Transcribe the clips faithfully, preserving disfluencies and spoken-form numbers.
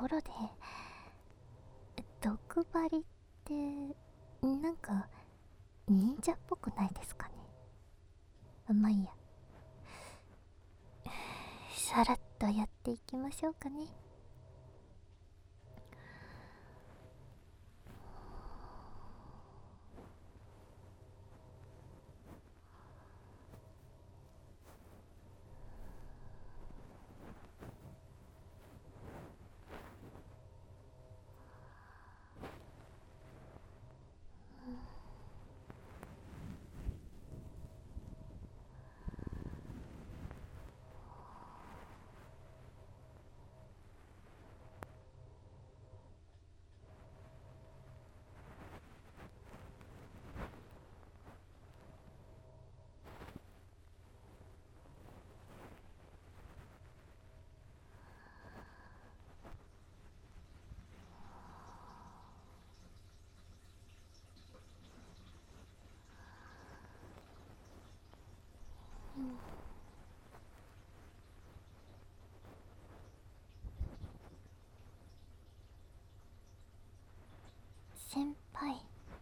ころで、毒針ってなんか忍者っぽくないですかね。あ、まあいいや。さらっとやっていきましょうかね。先輩、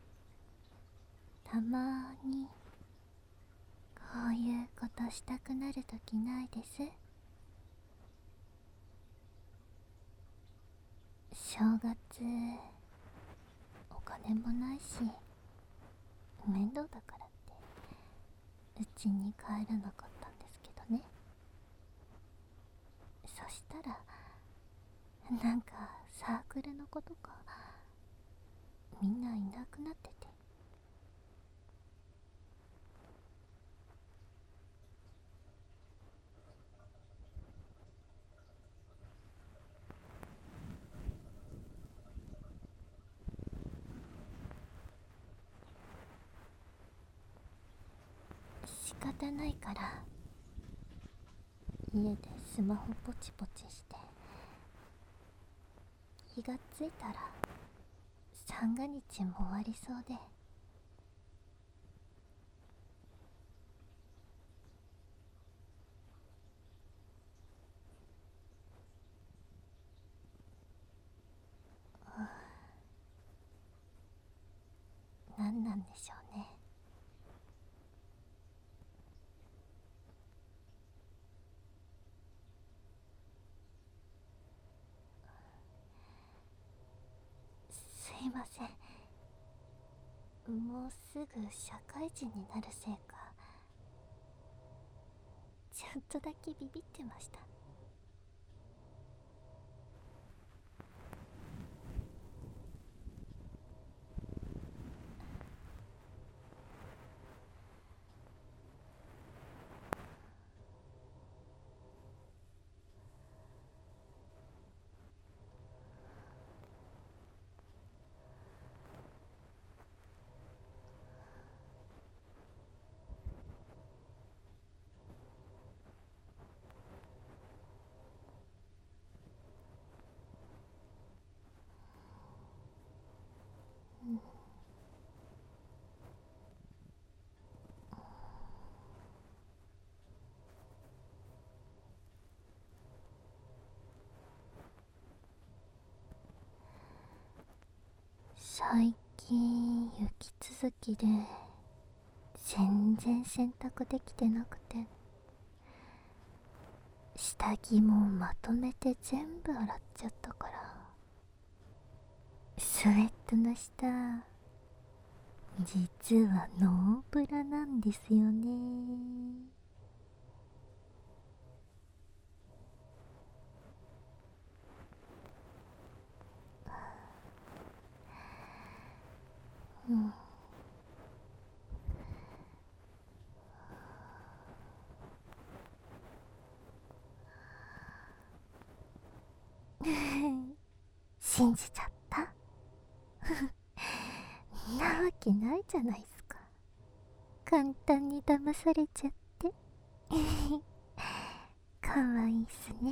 たまにこういうことしたくなるときないです？正月お金もないし面倒だからってうちに帰らなかったんですけどね。そしたらなんかサークルの子とかみんないなくなってて、仕方ないから家でスマホポチポチして、気がついたら三が日も終わりそうで。何なんでしょうね。すいません、もうすぐ社会人になるせいかちょっとだけビビってました。最近雪続きで全然洗濯できてなくて、下着もまとめて全部洗っちゃったから、スウェットの下実はノーブラなんですよね。うん。信じちゃった。なわけないじゃないすか。簡単に騙されちゃって。かわいいっすね。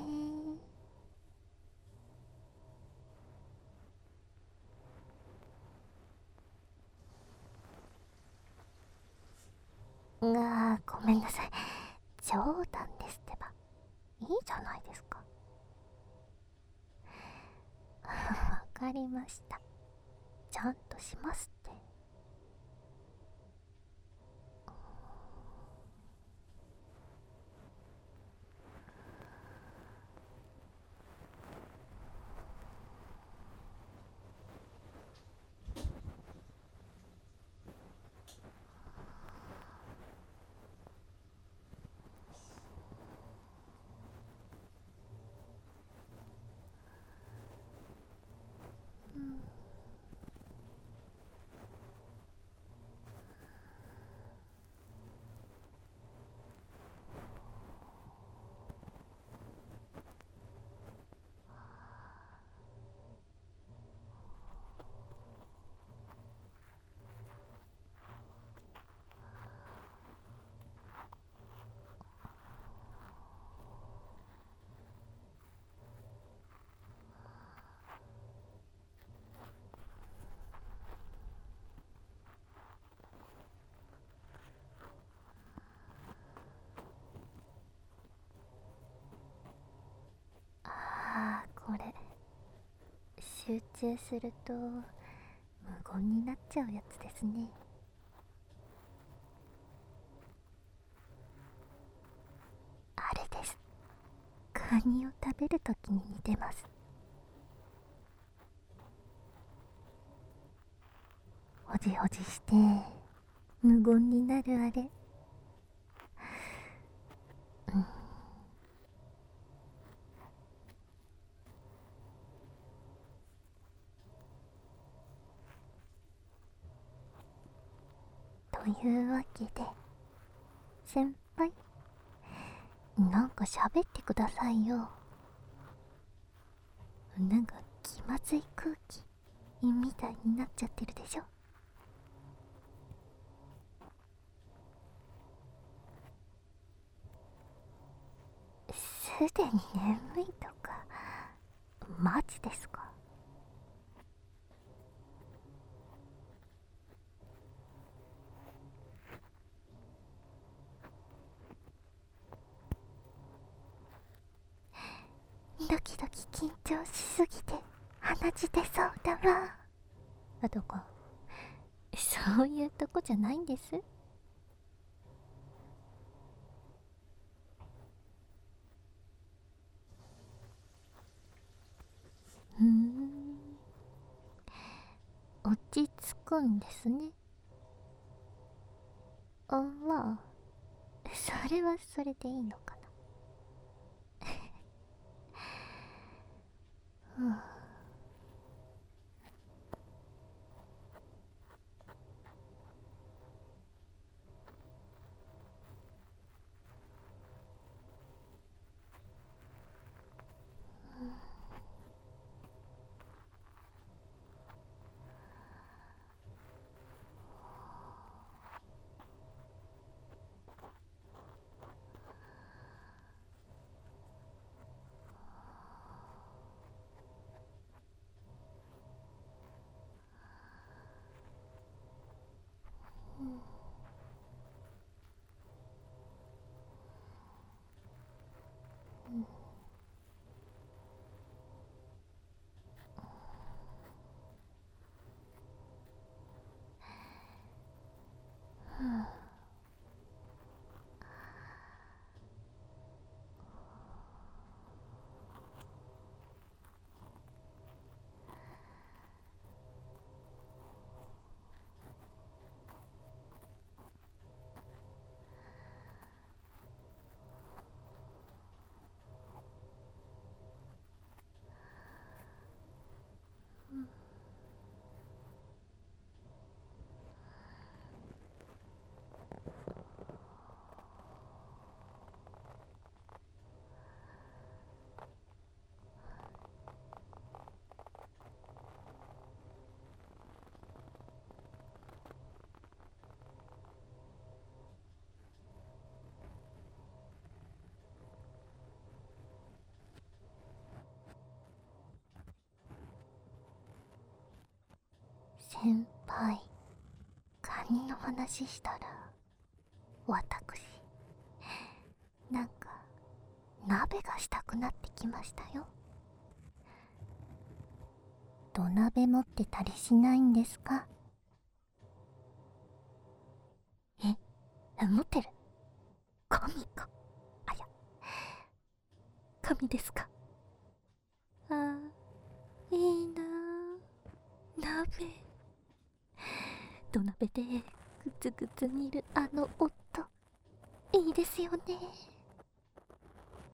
あー、ごめんなさい。冗談ですってば。いいじゃないですか。 りました。ちゃんとしますって。うん。ああ、これ集中すると無言になっちゃうやつですね。あれです。カニを食べるときに似てます。ほじほじして無言になるあれ。うん。というわけで先輩、なんか喋ってくださいよ。なんか気まずい空気みたいになっちゃってるでしょ。すでに眠いとかマジですか？ドキドキ緊張しすぎて鼻血出そうだわ。あとかそういうとこじゃないんです。ふーん、落ち着くんですね。あ、まあそれはそれでいいのかな。うん。先輩、カニの話したら私なんか鍋がしたくなってきましたよ。 土鍋持ってたりしないんですか？え、持ってる？神か。あ、いや、神ですか。あー、いいなぁ、鍋。土鍋でグツグツ煮るあの音、いいですよね。